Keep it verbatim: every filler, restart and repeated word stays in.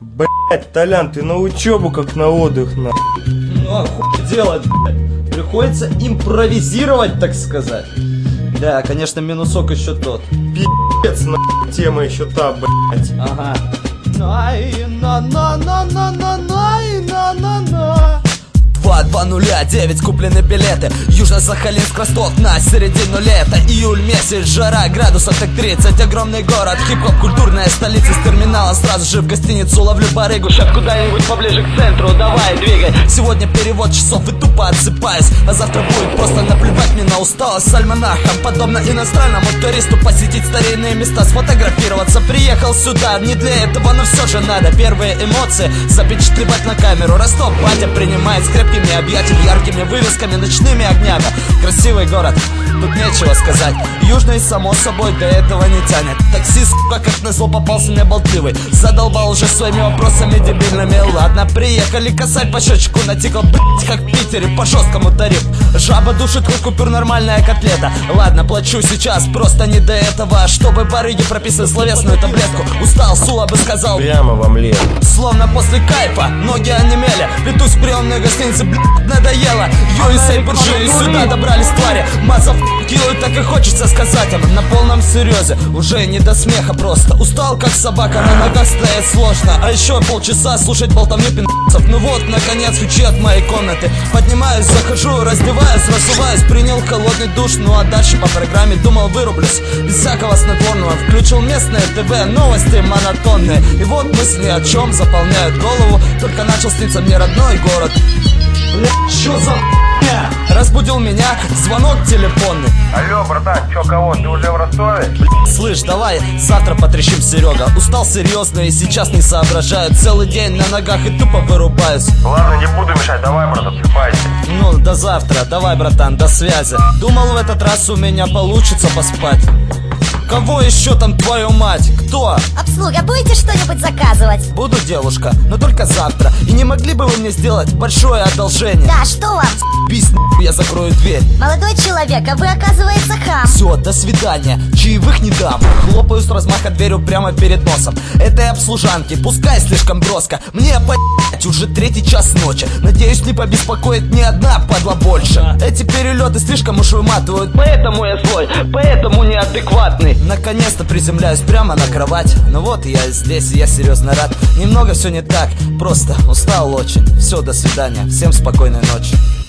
Блять, Толян, ты на учебу как на отдых, на. Ну а хуй делать, блядь. Приходится импровизировать, так сказать. Да, конечно, минусок еще тот. Пи***ц, на тема еще та, блять. Ага. На-на-на-на-на-на-на-на-на. два два нуля девять куплены билеты. Южно-Сахалинск, Ростов на середину лета. Июль месяц, жара, градусов так тридцать. Огромный город, хип-хоп, культурная столица. С терминала сразу же в гостиницу ловлю барыгу. Сейчас куда-нибудь поближе к центру, давай, двигай. Сегодня перевод часов и тупо отсыпаюсь. А завтра будет просто наплевать мне на усталость. С альманахом, подобно иностранному туристу, посетить старинные места, сфотографироваться. Приехал сюда, не для этого, но все же надо. Первые эмоции запечатлевать на камеру. Ростов, батя принимает с крепкими объятиями, яркими вывесками, ночными огнями. Красивый город, тут нечего сказать. Южный, само собой, до этого не тянет. Таксист, сука, как назло, попался мне болтливый. Задолбал уже своими вопросами дебильными. Ладно, приехали, косарь по счетчику натикал, блять, как в Питере, по жесткому тарифу. Жаба душит, хоть купюр, нормальная котлета. Ладно, плачу сейчас, просто не до этого. Чтобы барыги прописали словесную таблетку. Устал, Сула бы сказал, прямо вам лет. словно после кайфа, ноги онемели. Петусь в приемной гостинице, блядь, надоело. Ю эс эй буржуи сюда добрались твари. Мазов килают, так и хочется сказать им на полном серьезе. Уже не до смеха просто. Устал как собака, на ногах стоять сложно. А еще полчаса слушать болтовню пиндцев. Ну вот, наконец, ключи от моей комнаты. Поднимаюсь, захожу, раздеваюсь, разуваюсь. Принял холодный душ, ну а дальше по программе думал вырублюсь. Без всякого снотворного. Включил местное ТВ, новости монотонные. И вот мысли о чем заполняют голову. Только начал сниться мне родной город. Бля, чё за х**ня? Разбудил меня звонок телефонный. Алло, братан, чё, кого? Ты уже в Ростове? Слышь, давай завтра потрещим, Серега. Устал серьезно и сейчас не соображаю. Целый день на ногах и тупо вырубаюсь. Ладно, не буду мешать, давай, брат, отсыпайся. Ну, до завтра, давай, братан, до связи. Думал, в этот раз у меня получится поспать. Кого еще там, твою мать? Кто? Обслуга, будете что-нибудь заказывать? Буду, девушка, но только завтра. И не могли бы вы мне сделать большое одолжение? Да, что вам? Пись, я закрою дверь. Молодой человек, а вы, оказывается, хам. Все, до свидания, чаевых не дам. Хлопаю с размаха дверью прямо перед носом этой обслужанки, пускай слишком броско. Мне по***ть, уже третий час ночи. Надеюсь, не побеспокоит ни одна падла больше. Эти перелеты слишком уж выматывают, поэтому я злой, поэтому неадекватный. Наконец-то приземляюсь прямо на кровать. Ну вот я здесь, и я серьезно рад. Немного все не так, просто устал очень. Все, до свидания, всем спокойной ночи.